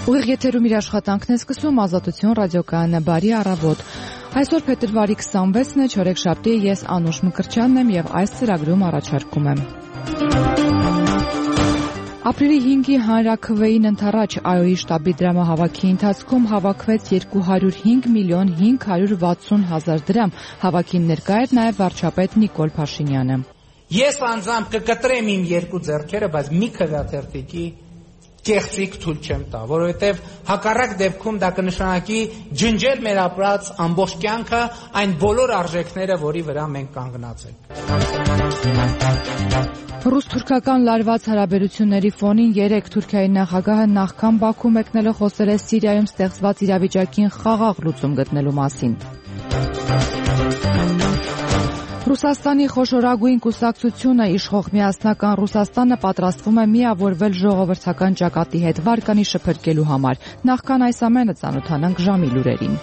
Ուղիղ եթերում իր աշխատանքն է սկսում Ազատություն ռադիոկայանը, բարի առավոտ։ Այսօր փետրվարի 26-ն է, չորեքշաբթի, ես Անուշ Մկրտչյանն եմ եւ այս ծրագրում առաջարկում եմ։ Ապրիլի 5-ի հանրաքվեին ընթառաջ ԱՅՈ-ի շտաբի դրամահավաքի ընթացքում հավաքվեց 205 միլիոն 560 հազար դրամ։ Հավաքին ներկա էր նաեւ վարչապետ Նիկոլ Փաշինյանը։ Ես անձամբ կկտրեմ իմ երկու ձեռքերը, բայց մի քվեաթերթիկի կեղծիք թույլ չեմ տա, որովհետև հակառակ դեպքում դա կնշանակի ջնջել մեր ապրած ամբողջ կյանքը, այն բոլոր արժեքները, որի վրա մենք կանգնած ենք։ Ռուս-թուրքական լարված հարաբերությունների ֆոնին 3 Թուրքիայի նախագահը նախքան Բաքու մեկնելով խոսել է Սիրիայում ստեղծված իրավիճակին խաղաղ լուծում գտնելու մասին։ Ռուսաստանի խոշորագույն կուսակցությունը իշխող միասնական Ռուսաստանը պատրաստվում է միավորվել ժողովրդական ճակատի հետ վարկանի շփրկելու համար։ Նախքան այս ամենը ծանոթանանք ժամի լուրերին։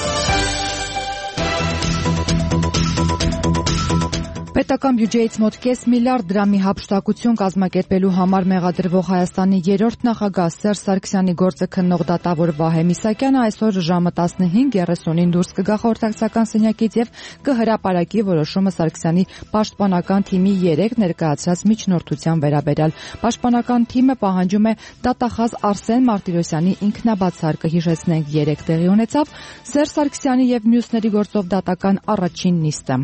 Պետական բյուջեից մոտ կես միլիարդ դրամի հափշտակություն կազմակերպելու համար մեղադրվող Հայաստանի երրորդ նախագահ Սերժ Սարգսյանի գործը քննող դատավոր Վահե Միսակյանը այսօր ժամը 15:30-ին դուրս կգա խորհրդակցական սենյակից եւ կհրապարակի որոշումը Սարգսյանի պաշտպանական թիմի 3 ներկայացրած միջնորդության վերաբերյալ։ Պաշտպանական թիմը պահանջում է դատախազ Արսեն Մարտիրոսյանի ինքնաբացարկը, հիշեցնենք 3 տեղի ունեցավ Սերժ Սարգսյանի եւ մյուսների գործով դատական առաջին նիստը։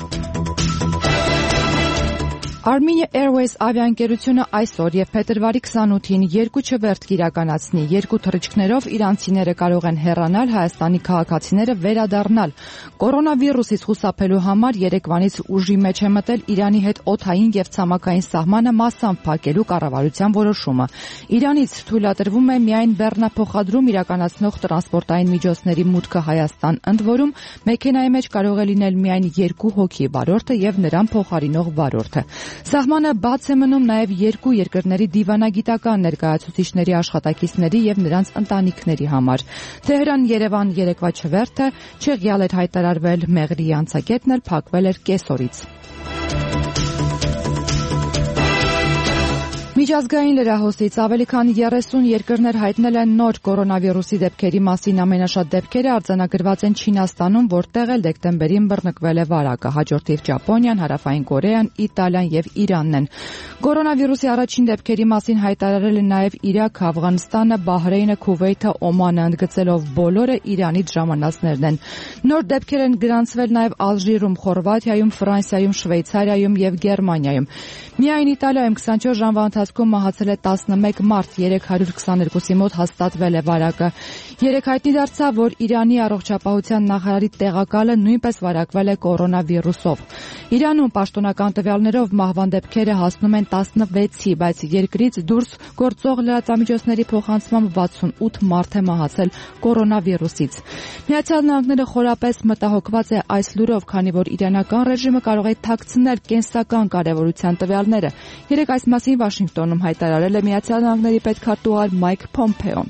Armenia Airways ավիաընկերությունը այսօր եւ փետրվարի 28-ին 2 չվերթ կիրականացնի։ 2 թռիչքներով իրանցիները կարող են հեռանալ, Հայաստանի քաղաքացիները վերադառնալ։ Կորոնավիրուսից խուսափելու համար Երևանից ուժի մեջ է մտել Իրանի հետ օդային եւ ցամաքային սահմանը մասամբ փակելու կառավարության որոշումը։ Իրանից թույլատրվում է միայն բեռնափոխադրում իրականացնող տրանսպորտային միջոցների մուտքը Հայաստան, ընդ որում մեքենայի մեջ կարող է լինել միայն 2 հոգի, վարորդը եւ նրան փոխարինող վարորդը։ Սահմանը բաց է մնում նաև երկու երկրների դիվանագիտական ներկայացուցիչների աշխատակիցների եւ նրանց ընտանիքների համար։ Թեհրան-Երևան երեկվա չվերթը չեղյալ էր հայտարարվել, Մեղրի անցակետն էլ փակվել էր կեսօրից։ Միջազգային լրահոսից ավելի քան 30 երկրներ հայտնել են նոր կորոնավիրուսի դեպքերի մասին։ Ամենաշատ դեպքերը արձանագրված են Չինաստանում, որտեղ էլ դեկտեմբերին բռնկվել է վարակը։ Հաջորդիվ Ճապոնիան, Հարավային Կորեան, Իտալիան եւ Իրանն են։ Կորոնավիրուսի առաջին դեպքերի մասին հայտարարել են նաև Իրաքը, Աֆղանստանը, Բահրեյնը, Քուվեյթը, Օմանը, ընդգծելով բոլորը Իրանից ժամանածներն են։ Նոր դեպքեր են գրանցվել նաև Ալժիրում, Խորվաթիայում, Ֆրանսիայում, Շվեյցարիայում եւ Գերմանիայում։ Միայն Իտալիայում 24 ժամվա ընթացքում մահացել է 11 մարդ, 322-ի մոտ հաստատվել է վարակը։ Երեկ հայտնի դարձավ, որ Իրանի առողջապահության նախարարի տեղակալը նույնպես վարակվել է կորոնավիրուսով։ Իրանում պաշտոնական տվյալներով մահվան դեպքերը հասնում են 16-ի, բայց երկրից դուրս գործող լրատվամիջոցների փոխանցմամբ 68 մարդ է մահացել կորոնավիրուսից։ Միացյալ Նահանգները խորապես մտահոգված է այս լուրով, քանի որ իրանական ռեժիմը կարող է թաքցնել կենսական կարևորության տվյալները։ Երեկ այս մասին Վաշինգտոնում հայտարարել է Միացյալ Նահանգների պետքարտուղար Մայք Փոմփեոն։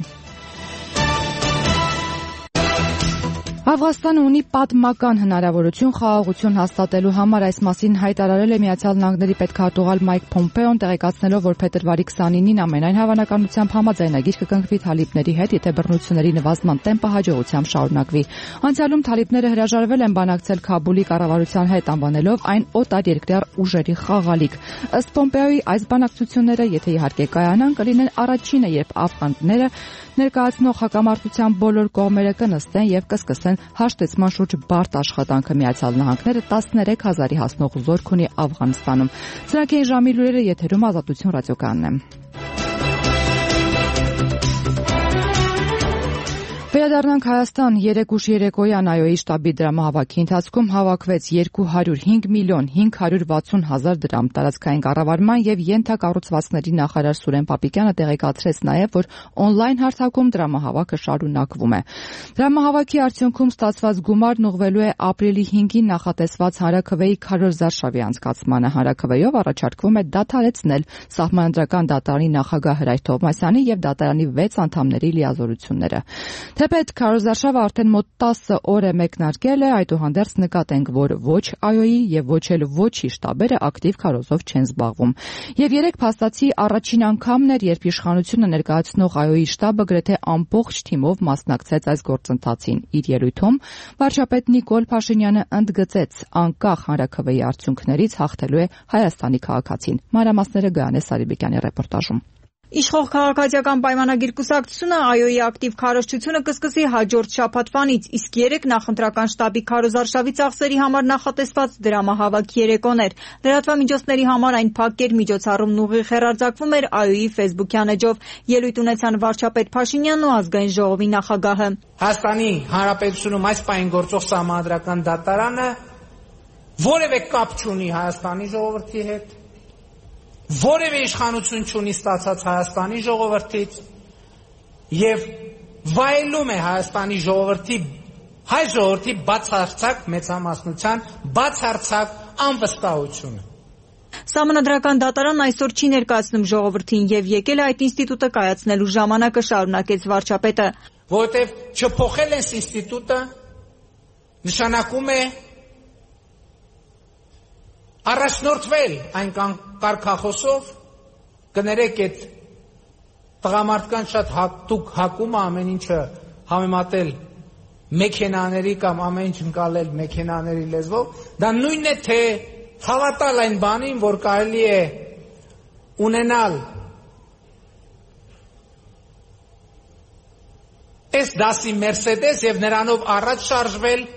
Աֆղանստանը ունի պատմական հնարավորություն խաղաղություն հաստատելու համար, այս մասին հայտարարել է Միացյալ Նահանգների պետքարտուղար Մայք Փոմփեոն, տեղեկացնելով, որ փետրվարի 29-ին ամենայն հավանականությամբ համաձայնագիր կկնքվի թալիբների հետ, եթե բռնությունների նվազման տեմպը հաջողությամբ շարունակվի։ Անցյալում թալիբները հրաժարվել են բանակցել Քաբուլի կառավարության հետ, անվանելով այն օտարերկրյա ուժերի խաղալիք։ Ըստ Փոմփեոյի, այս բանակցությունները, եթե իհարկե կայանան, կլինեն առաջինը, երբ աֆղանները ներկայացնող հակամարտության բոլոր կողմերը կնստեն եւ կսկսեն հաշտեցման շուրջ բարդ աշխատանքը։ Միացյալ Նահանգները 13,000-ի հասնող զորք ունի Աֆղանստանում։ Սրանք են ժամի լուրերը, եթերում Ազատություն ռադիոկայանն է։ Վերադառնանք Հայաստան, 3 ուշ երեկոյան ԱՅՈ-ի շտաբի դրամահավաքի ընթացքում հավաքվեց 205 միլիոն 560 հազար դրամ։ Տարածքային կառավարման եւ ենթակառուցվածքների նախարար Սուրեն Պապիկյանը տեղեկացրեց նաեւ, որ օնլայն հարթակում դրամահավաքը շարունակվում է։ Դրամահավաքի արդյունքում ստացված գումարն ուղղվելու է ապրիլի 5-ին նախատեսված հանրաքվեի քարոզարշավի անցկացմանը։ Հանրաքվեով առաջարկվում է դադարեցնել Սահմանադրական դատարանի նախագահ Հրայր Թովմասյանի եւ դատարանի 6 անդամների լիազորությունները։ Թեպետ քարոզարշավը արդեն մոտ 10 օր է մեկնարկել է, այդուհանդերձ նկատենք, որ ոչ ԱՅՈ-ի եւ ոչ էլ ոչի շտաբերը ակտիվ քարոզով չեն զբաղվում։ Եվ երեք փաստացի առաջին անգամն էր, երբ իշխանությունը ներկայացնող ԱՅՈ-ի շտաբը գրեթե ամբողջ թիմով մասնակցեց այս գործընթացին։ Իր ելույթում վարչապետ Նիկոլ Փաշինյանը ընդգծեց, անկախ հանրաքվեի արդյունքներից հաղթելու է Հայաստանի քաղաքացին։ Մանրամասները Գայանե Սարիբեկյանի ռեպորտաժում։ Իշխող քաղաքացիական պայմանագիր կուսակցությունը ԱՅՈ-ի ակտիվ քարոզչությունը կսկսի հաջորդ շաբաթվանից, իսկ երեք նախընտրական շտաբի քարոզարշավի ծախսերի համար նախատեսված դրամահավաք երեկոներ։ Լրատվամիջոցների համար այն փակ էր, միջոցառումն ուղիղ հեռարձակվում էր ԱՅՈ-ի ֆեյսբուքյան էջով։ Ելույթ ունեցան վարչապետ Փաշինյանն ու ազգային ժողովի նախագահը։ Հայաստանի Հանրապետությունում այս պահին գործող սահմանադրական դատարանը որևէ կապ չունի Հայաստանի ժողովրդի հետ, որևէ իշխանություն չունի ստացած Հայաստանի ժողովրդից եւ վայելում է Հայաստանի ժողովրդի, հայ ժողովրդի բացարձակ մեծամասնության բացարձակ անվստահությունը։ Սահմանադրական դատարանն այսօր չի ներկայացնում ժողովրդին եւ եկել է այդ ինստիտուտը կայացնելու ժամանակը, շարունակեց վարչապետը։ Որովհետեւ չփոխել են ինստիտուտը, նշանակում է առաջնորդվել այն կարգախոսով, կներեք այդ տղամարդկանց շատ հատուկ հակումը ամեն ինչը համեմատել մեքենաների կամ ամեն ինչ ընկալել մեքենաների լեզվով, դա նույնն է թե հավատալ այն բանին, որ կարելի է ունենալ այս դասի Մերսեդես եւ նրանով առաջ շարժվել,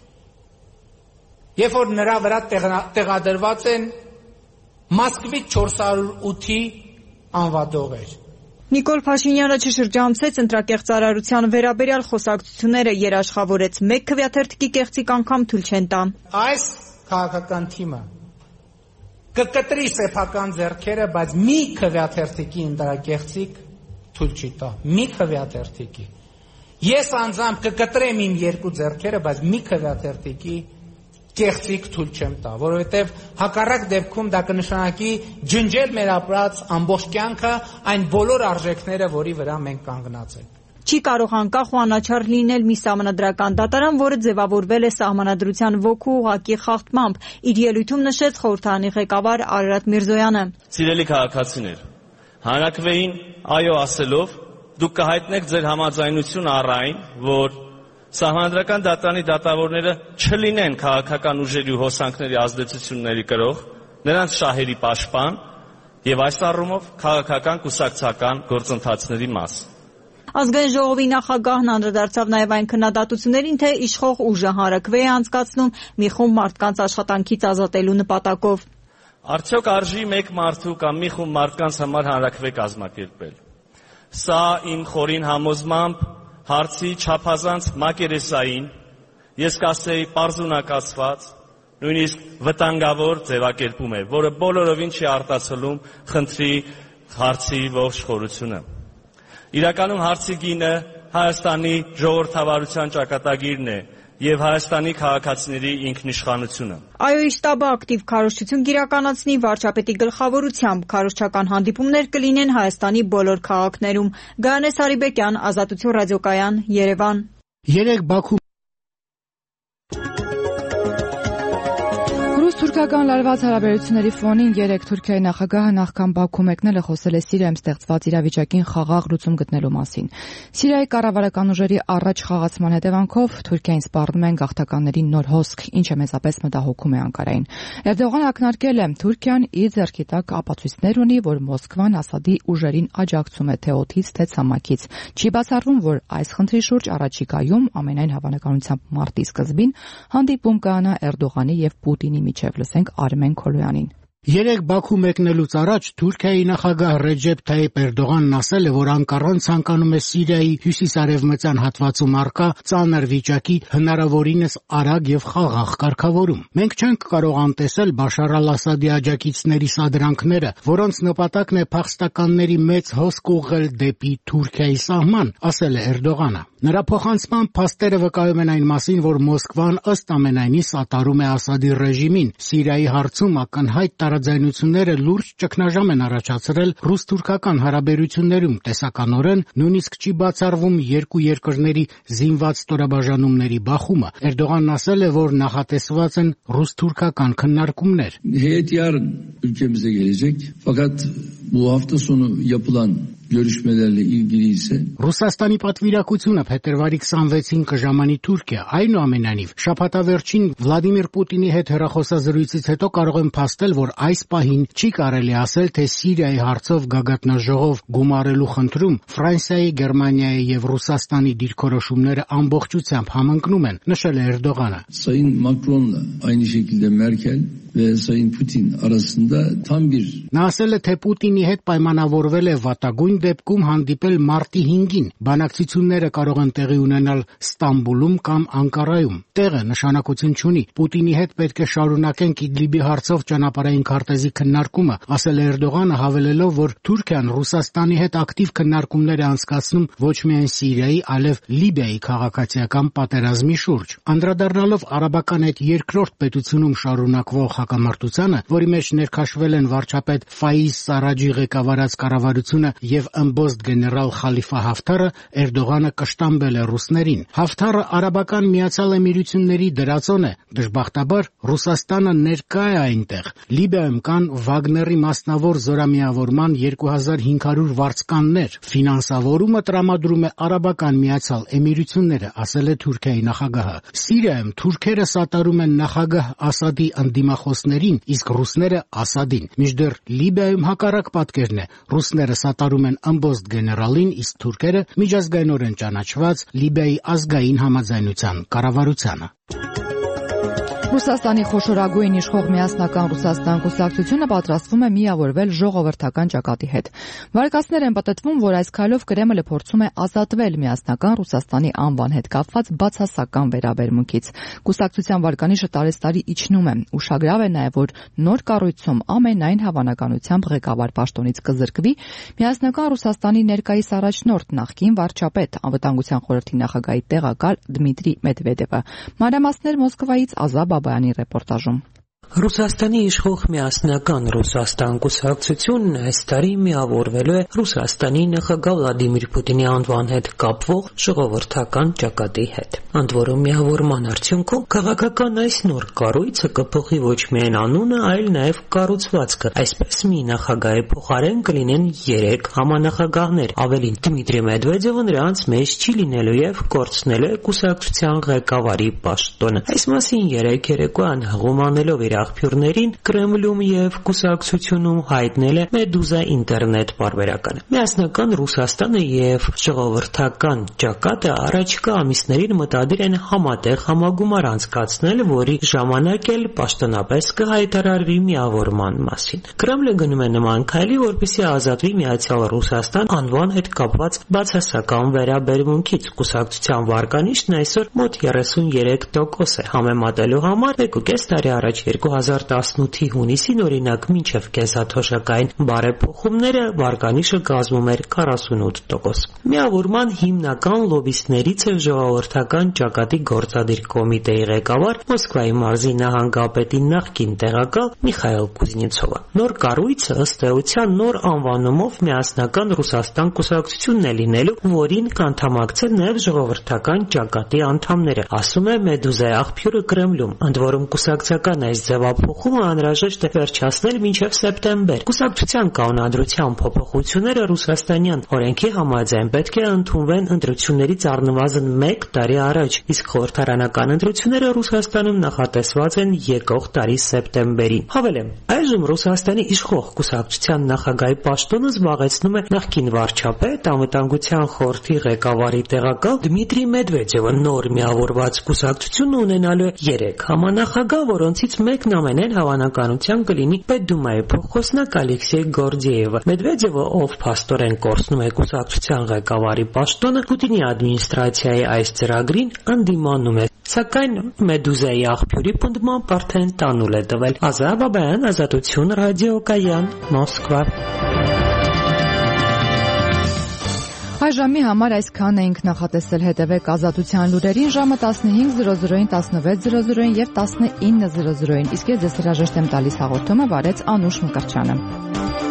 երբ որ նրա վրա տեղադրված են Մոսկվի 408-ի անվադողեր։ Նիկոլ Փաշինյանը չշրջանցեց ընտրակեղծարարության վերաբերյալ խոսակցությունները, երաշխավորեց մեկ քվեաթերթիկի կեղծիք անգամ թույլ չեն տա։ Այս քաղաքական թիմը կկտրի սեփական ձեռքերը, բայց մի քվեաթերթիկի ընտրակեղծիք թույլ չի տա։ Մի քվեաթերթիկի։ Ես անձամբ կկտրեմ իմ երկու ձեռքերը, բայց մի քվեաթերթիկի կեղծիք թույլ չեմ տա, որովհետև հակառակ դեպքում դա կնշանակի ջնջել մեր ապրած ամբողջ կյանքը, այն բոլոր արժեքները, որի վրա մենք կանգնած ենք։ Չի կարող անկախ ու անաչառ լինել մի սահմանադրական դատարան, որը ձևավորվել է սահմանադրության ոգու ուղղակի խախտմամբ, իր ելույթում նշեց խորհրդարանի ղեկավար Արարատ Միրզոյանը։ Սիրելի քաղաքացիներ, հանրաքվեին այո ասելով դուք կհայտնեք ձեր համաձայնությունը առ այն, որ Սահմանադրական դատարանի դատավորները չլինեն քաղաքական ուժերի ու հոսանքների ազդեցությունների կրող, նրանց շահերի պաշտպան եւ այս առումով քաղաքական կուսակցական գործընթացների մաս։ Ազգային ժողովի նախագահն անդրադարձավ նաև այն քննադատություններին, թե իշխող ուժը հանրաքվե է անցկացնում մի խումբ մարդկանց աշխատանքից ազատելու նպատակով։ Արդյոք արժի մեկ մարդու կամ մի խումբ մարդկանց համար հանրաքվե կազմակերպել։ Սա իմ խորին համոզմամբ հարցի չափազանց մակերեսային, ես կասեի պարզունակացված, նույնիսկ վտանգավոր ձևակերպում է, որը բոլորովին չի արտացոլում խնդրի հարցի ողջ խորությունը։ Իրականում հարցի գինը Հայաստանի ժողովրդավարության ճակատագիրն է եւ Հայաստանի քաղաքացիների ինքնիշխանությունը։ ԱՅՈ-ի շտաբը ակտիվ քարոզչություն կիրականացնի վարչապետի գլխավորությամբ, քարոզչական հանդիպումներ կլինեն Հայաստանի բոլոր քաղաքներում։ Գայանե Սարիբեկյան, Ազատություն ռադիոկայան, Երևան։ Երեք Բաքու Ռուս-թուրքական լարված հարաբերությունների ֆոնին երեք Թուրքիայի նախագահը նախքան Բաքու մեկնել է խոսել է Սիրիայում ստեղծված իրավիճակին խաղաղ լուծում գտնելու մասին։ Սիրիայի կառավարական ուժերի առաջ խաղացման հետևանքով Թուրքիային սպառնում են գաղթականների նոր հոսք, ինչը մեծապես մտահոգում է Անկարային։ Էրդողանը ակնարկել է Թուրքիան իր ձեռքի տակ ապացույցներ ունի, որ Մոսկվան Ասադի ուժերին աջակցում է թե օդից, թե ցամաքից։ Չի բացառվում, որ այս խնդրի շուրջ առաջիկայում ամենայն հավանականությամբ մարտի սկզբին հանդիպում կհանա Էրդողանի եւ Պուտինի միջև, լսենք Արմեն Քոլոյանին։ Երեք Բաքու մեկնելուց առաջ Թուրքիայի նախագահ Ռեջեփ Թայիփ Էրդողանն ասել է, որ Անկարան ցանկանում է Սիրիայի հյուսիսարևմտյան հատվածում առկա ծանր վիճակի հնարավորինս արագ եւ խաղաղ կարգավորում։ Մենք չենք կարող անտեսել Բաշար al-Ասադի աջակիցների սադրանքները, որոնց նպատակն է փախստականների մեծ հոսք ուղղել դեպի Թուրքիայի սահման, ասել է Էրդողանը։ Նրա փոխանցման փաստերը վկայում են այն մասին, որ Մոսկվան ըստ ամենայնի սատարում է Ասադի ռեժիմին։ Սիրիայի հարցում ակնհայտ տարաձայնությունները լուրջ ճգնաժամ են առաջացրել ռուս-թուրքական հարաբերություններում տեսականորեն, նույնիսկ չի բացառվում երկու երկրների զինված ստորաբաժանումների բախումը։ Էրդողանն ասել է, որ նախատեսված են ռուս-թուրքական քննարկումներ։ Heyet yarın ülkemize gelecek. Fakat bu hafta sonu yapılan görüşmelerle ilgili ise Ռուսաստանի պատվիրակությունը փետրվարի 26-ին կժամանի Թուրքիա, այնուամենայնիվ շաբաթավերջին Վլադիմիր Պուտինի հետ հեռախոսազրույցից հետո կարող են փաստել, որ այս պահին չի կարելի ասել, թե Սիրիայի հարցով գագաթնաժողով գումարելու խնդրում Ֆրանսիայի, Գերմանիայի եւ Ռուսաստանի դիրքորոշումները ամբողջությամբ համընկնում են, նշել է Էրդողանը։ Sayın Macron'la aynı şekilde Merkel ve Sayın Putin arasında tam bir Նա ասել է, թե Պուտինի հետ պայմանավորվել է վատագույն դեպքում հանդիպել մարտի 5-ին։ Բանակցությունները կարող են տեղի ունենալ Ստամբուլում կամ Անկարայում։ Տեղը նշանակություն չունի։ Պուտինի հետ պետք է շարունակենք Իդլիբի հարցով ճանապարհային քարտեզի քննարկումը, ասել է Էրդողանը, հավելելով, որ Թուրքիան Ռուսաստանի հետ ակտիվ քննարկումներ է անցկացնում ոչ միայն Սիրիայի, այլև Լիբիայի քաղաքացիական պատերազմի շուրջ։ Անդրադառնալով արաբական այդ երկրորդ պետությունում շարունակվող հակամարտությանը, որի մեջ ներքաշվել են վարչապետ Ֆայիզ Սարաջի ղեկավարած կառավարությունը եւ ըմբոստ գեներալ Խալիֆա Հաֆթարը, Էրդողանը կշտամբել է ռուսներին։ Հաֆթարը Արաբական Միացյալ Էմիրությունների դրածոն է։ Դժբախտաբար Ռուսաստանը ներկա է այնտեղ։ Լիբիայում կան Վագների մասնավոր զորամիավորման 2500 վարձկաններ։ Ֆինանսավորումը տրամադրում է Արաբական Միացյալ Էմիրությունները, ասել է Թուրքիայի նախագահը։ Սիրիայում թուրքերը սատարում են նախագահ Ասադի ընդդիմախոսներին, իսկ ռուսները Ասադին։ Մինչդեռ Լիբիայում հակառակ պատկերն է։ Ռուսները սատարում են ըմբոստ գեներալին, իսկ թուրքերը միջազգայինորեն ճանաչված Լիբիայի ազգային համաձայնության կառավարությանը։ Ռուսաստանի խոշորագույն իշխող Միասնական Ռուսաստան կուսակցությունը պատրաստվում է միավորվել ժողովրդական ճակատի հետ։ Վարկածներ են պատտվում, որ այս քայլով Կրեմլը փորձում է ազատվել Միասնական Ռուսաստանի անվան հետ կապված բացասական վերաբերմունքից։ Կուսակցության վարկանիշը տարեստարի իջնում է։ Ուշագրավ է նաև, որ նոր կառույցում ամենայն հավանականությամբ ղեկավար պաշտոնից կզրկվի Միասնական Ռուսաստանի ներկայիս առաջնորդ նախկին վարչապետ Անվտանգության խորհրդի նախագահի տեղակալ Դմիտրի Մեդվեդևը։ Մանրամասներ Մոսկվայից Ազատ Բաբայանի ռեպորտաժում։ Ռուսաստանի իշխող Միասնական Ռուսաստան կուսակցությունն այս տարի միավորվելու է Ռուսաստանի նախագահ Վլադիմիր Պուտինի անվան հետ կապվող ժողովրդական ճակատի հետ։ Ընդ որում միավորման արդյունքում քաղաքական այս նոր կառույցը կփոխի ոչ միայն անունը, այլ նաև կառուցվածքը։ Այսպես մի նախագահի փոխարեն կլինեն 3 համանախագահներ։ Ավելին, Դմիտրի Մեդվեդևը նրանց մեջ չի լինելու եւ կորցնելու է կուսակցության ղեկավարի պաշտոնը։ Այս մասին երեկոյան հղում անելով իր աղբյուրներին Կրեմլում եւ կուսակցությունում հայտնել է Մեդուզա ինտերնետ պարբերականը։ Միասնական Ռուսաստանը եւ ժողովրդական ճակատը առաջիկա ամիսներին մտադիր են համատեղ համագումար անցկացնել, որի ժամանակ էլ պաշտոնապես կհայտարարվի միավորման մասին։ Կրեմլը գնում է նման քայլի, որպեսզի ազատվի Միացյալ Ռուսաստան անվան հետ կապված բացասական վերաբերմունքից։ Կուսակցության վարկանիշն այսօր մոտ 33% է, համեմատելու համար 1.5 տարի առաջ 2018-ի հունիսին օրինակ մինչև կենսաթոշակային բարեփոխումները վարկանիշը կազմում էր 48%։ Միավորման հիմնական լոբիստներից է ժողովրդական ճակատի գործադիր կոմիտեի ղեկավար Մոսկվայի մարզի նահանգապետի նախկին տեղակալ Միխայել Կուզնեցովը։ Նոր կառույցը ըստ էության նոր անվանումով Միասնական Ռուսաստան կուսակցությունն է լինելու, որին կանդամակցեն նաև ժողովրդական ճակատի անդամները, ասում է Մեդուզայի աղբյուրը Կրեմլում։ Ընդ որում կուսակցական այս ձևափոխումը անհրաժեշտ է վերջացնել մինչև սեպտեմբեր։ Կուսակցության կանոնադրության փոփոխությունները ռուսաստանյան օրենքի համաձայն պետք է ընդունվեն ընտրություններից առնվազն 1 տարի առաջ, իսկ խորհրդարանական ընտրությունները Ռուսաստանում նախատեսված են եկող տարի սեպտեմբերին։ Հավելեմ, այժմ Ռուսաստանի իշխող կուսակցության նախագահի պաշտոնը զբաղեցնում է նախկին վարչապետ, անվտանգության խորհրդի ղեկավարի տեղակալ Դմիտրի Մեդվեդևը։ Նոր միավորված կուսակցությունը ունենալու է 3 համանախագահ, որոնցից մեկն ամենայն հավանականությամբ կլինի Պետդումայի փոխխոսնակ Ալեքսեյ Գորդիևը։ Մեդվեդևը, ով փաստորեն կորցնում է կուսակցության ղեկավարի պաշտոնը, Պուտինի ադմինիստրացիայի այս ծրագրին ընդդիմանում է, սակայն Մեդուզայի աղբյուրի պնդմամբ արդեն տանուլ է տվել։ Ազատ Բաբայան, Ազատություն ռադիոկայան, Մոսկվա։ Այժմի համար այսքան էինք նախատեսել, հետևեք Ազատության լուրերին ժամը 15:00-ին, 16:00-ին եւ 19:00-ին, իսկ ես ձեզ հրաժեշտ եմ տալիս հաղորդումը վարեց Անուշ Մկրտչյանը։